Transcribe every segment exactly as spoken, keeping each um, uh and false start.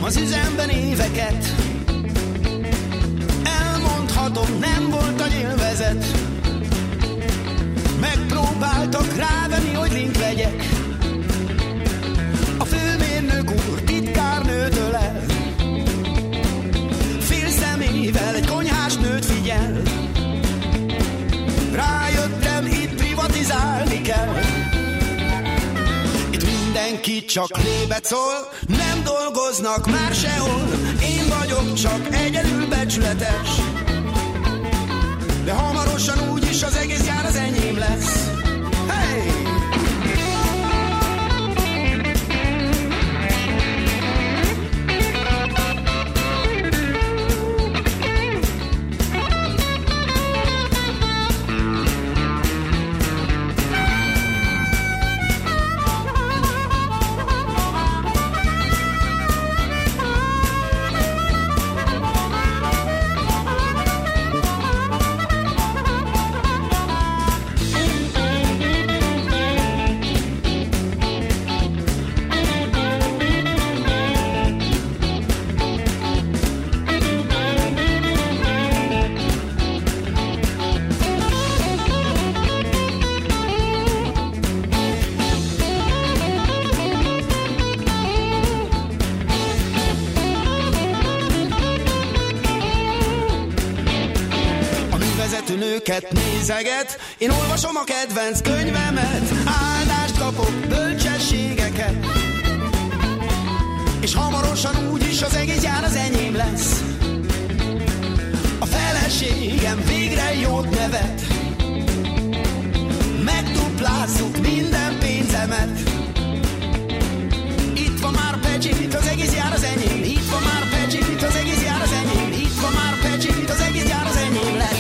az üzemben éveket. Elmondhatom, nem volt a nyilvezet. Megpróbáltak rávenni, hogy link legyek. A főmérnök úr titkárnőtől el. Fél szemével egy konyhás nőt figyel. Rájöttem, itt privatizálni kell. Itt mindenki csak lébet szól, nem dolgoznak már sehol. Én vagyok csak egyedül becsületes, de hamarosan úgyis az egész jár az enyém lesz. Hey! Nőket nézeget, én olvasom a kedvenc könyvemet, áldást kapok, bölcsességeket, és hamarosan úgyis az egész jár az enyém lesz. A feleségem végre jót nevet, megduplázzuk minden pénzemet. Itt van már Pecsit, az egész jár az enyém. Itt van már Pecsit, az egész jár az enyém. Itt van már Pecsit, az egész jár az enyém lesz.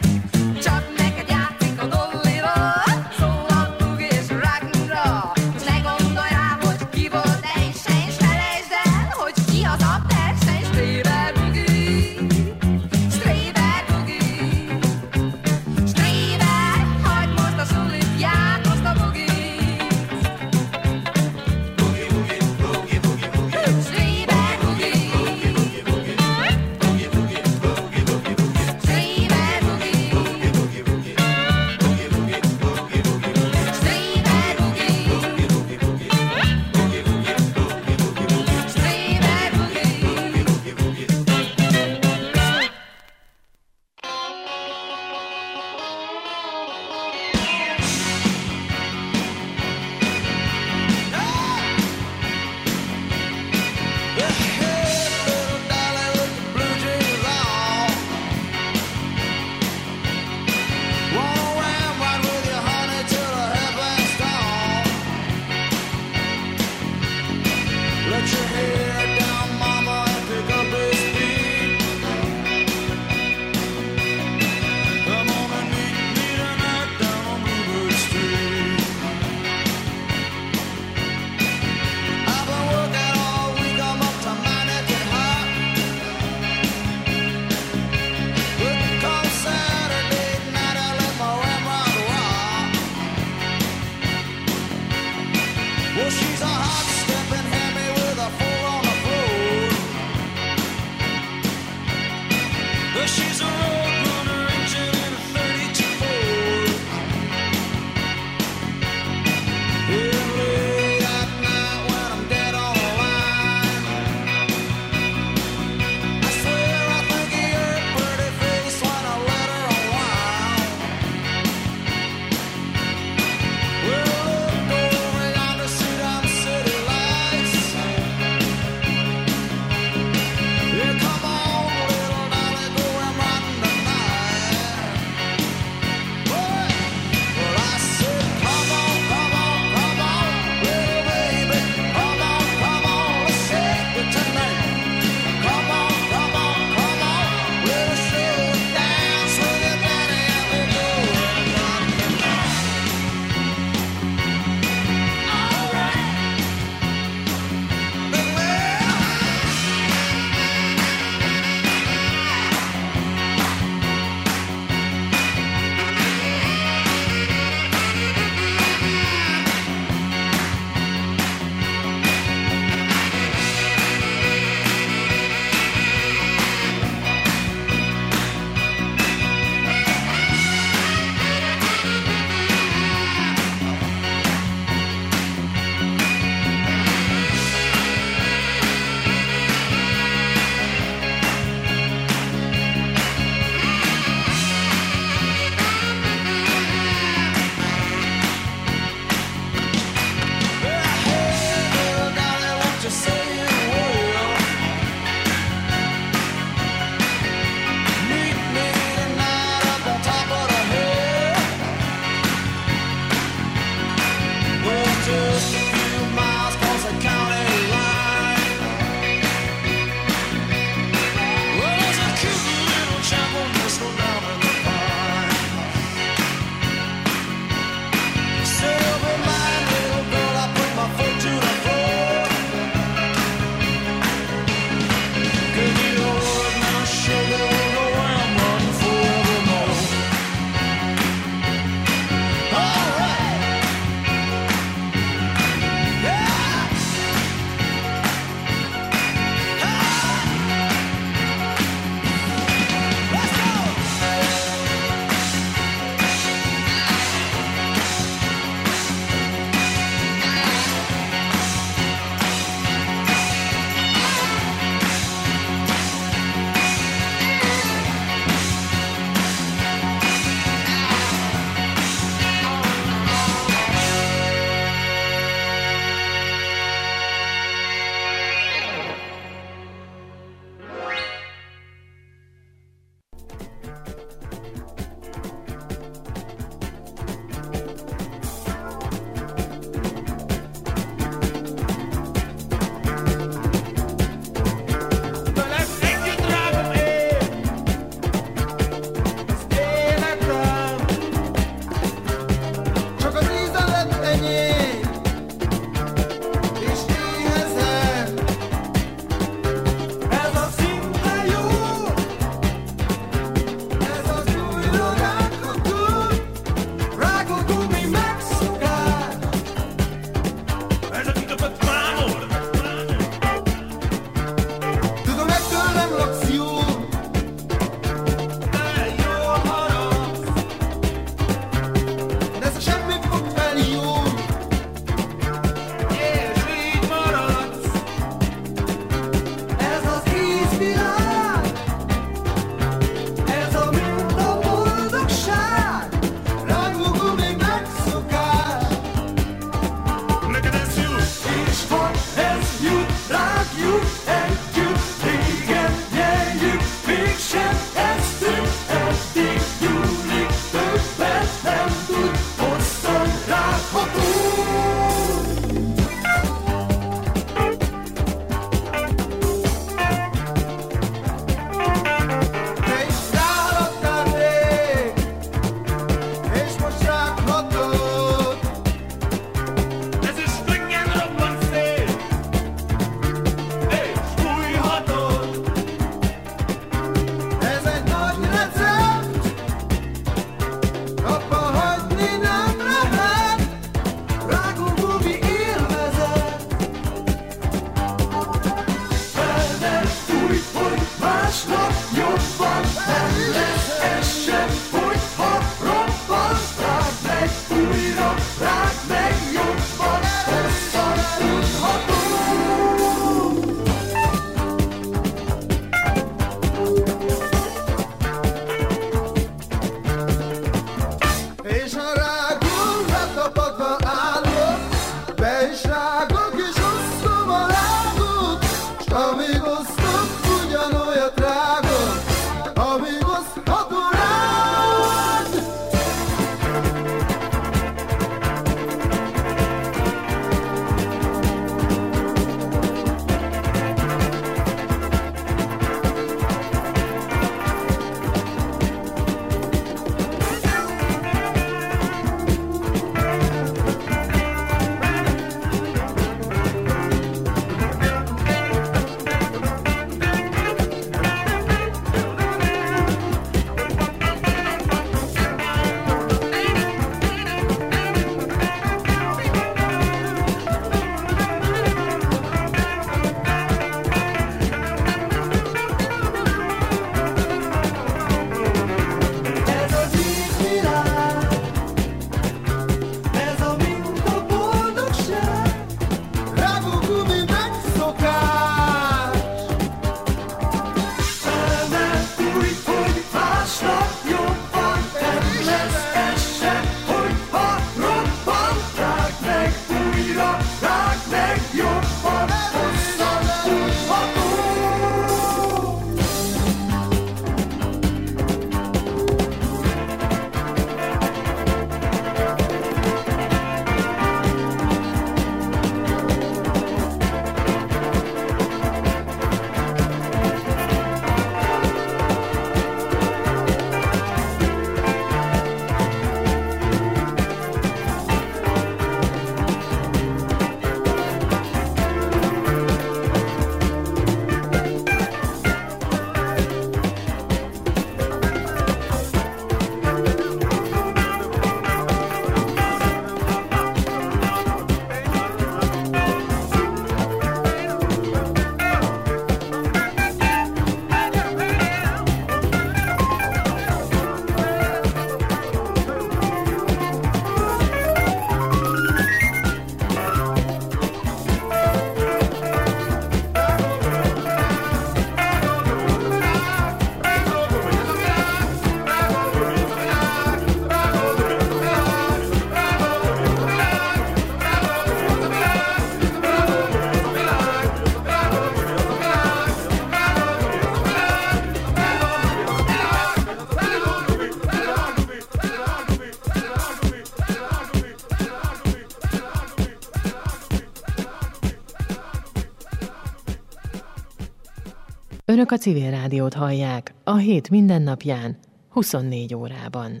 Önök a Civil Rádiót hallják, a hét mindennapján, huszonnégy órában.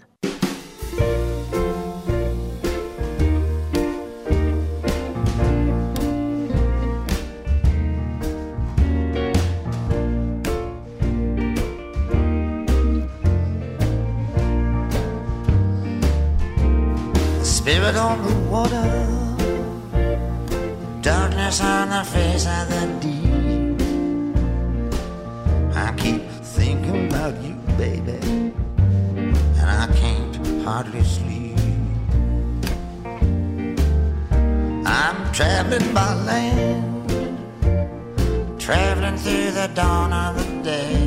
Spirit on the water, darkness on the face of the deep. I keep thinking about you, baby, and I can't hardly sleep. I'm traveling by land, traveling through the dawn of the day.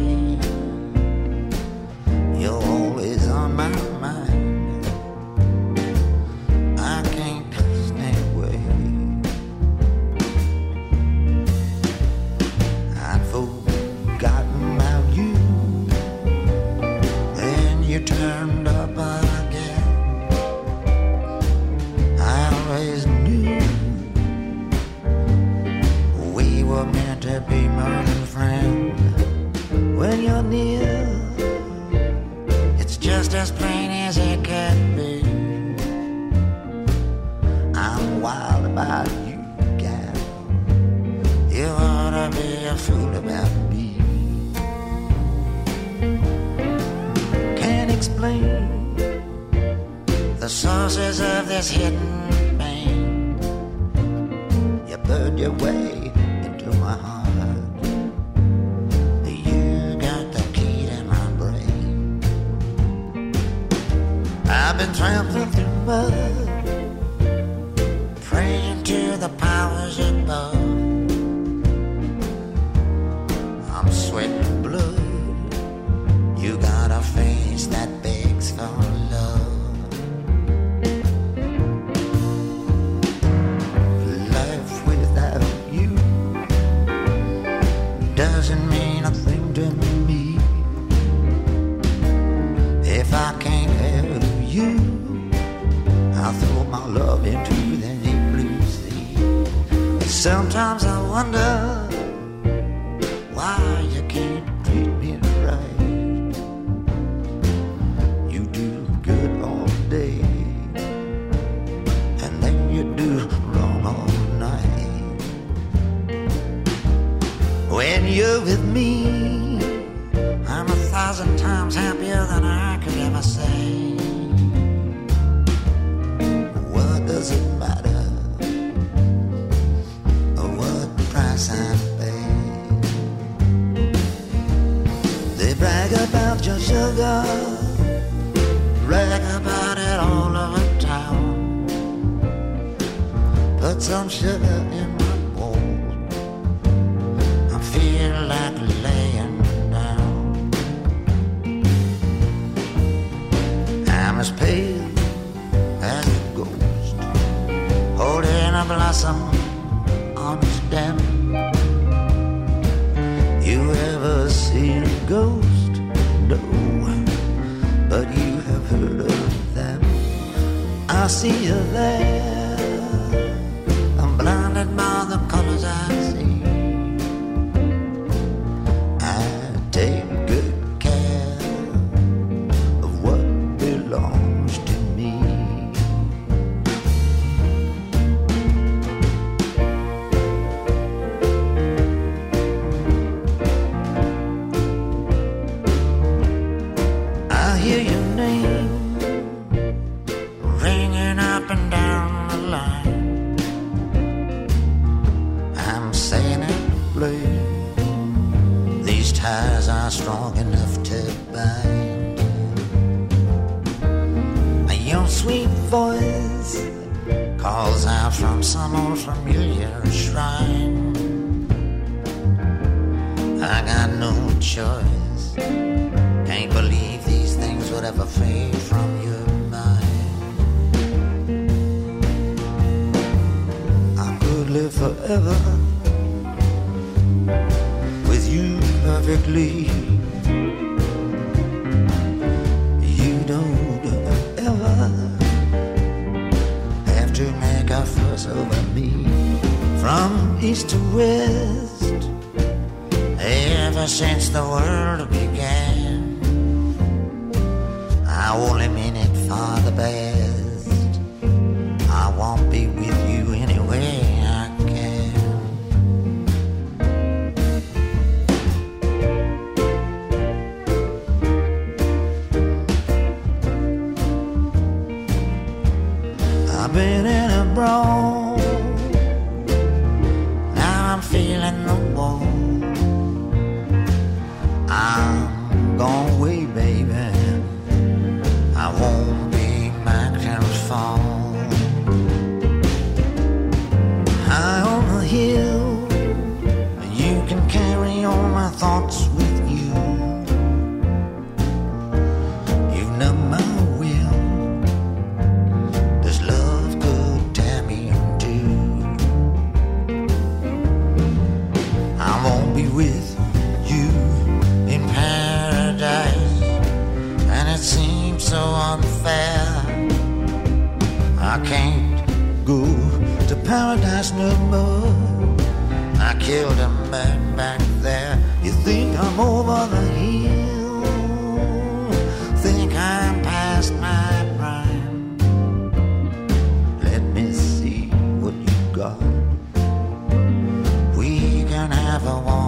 You're always on my mind. Turned up again. I always knew we were meant to be more than friends. When you're near, it's just as plain as it can be. I'm wild about you, gal. You ought to be a fool about me. Explain the sources of this hidden pain. You burned your way into my heart. You got the key to my brain. I've been trampling through mud, praying to the powers above. I'm sweating blood. You got a face that begs for love. Life without you doesn't mean a thing to me. If I can't have you, I'll throw my love into the deep blue sea. Sometimes I wonder why you can't treat me right. When you're with me, I'm a thousand times happier than I could ever say. What does it matter? Or what price I pay? They brag about your sugar, brag about it all over town. Put some sugar in my bowl, feel like laying down. I'm as pale as a ghost, holding a blossom on a stem. You ever seen a ghost? No, but you have heard of them. I see you there, I'm blinded by the colors I see. Take good care of what belongs to me. I hear your name ringing up and down the line. I'm saying it plain. These ties are strong enough to bind. Your sweet voice calls out from some old familiar shrine. I got no choice. Can't believe these things would ever fade from your mind. I could live forever with you perfectly. You don't ever have to make a fuss over me. From east to west, ever since the world began. I only mean it for the best. I won't be with you anyway I can. I've been in a brawl, now I'm feeling the wall. I'm gone away, baby. I won't be back till fall. High on the hill, you can carry all my thoughts with you. You've known my will. This love could tear me in two. I won't be with you in paradise, and it seems so unfair. I can't go to paradise no more. I killed a man back there. You think I'm over the hill? Think I'm past my prime? Let me see what you got. We can have a walk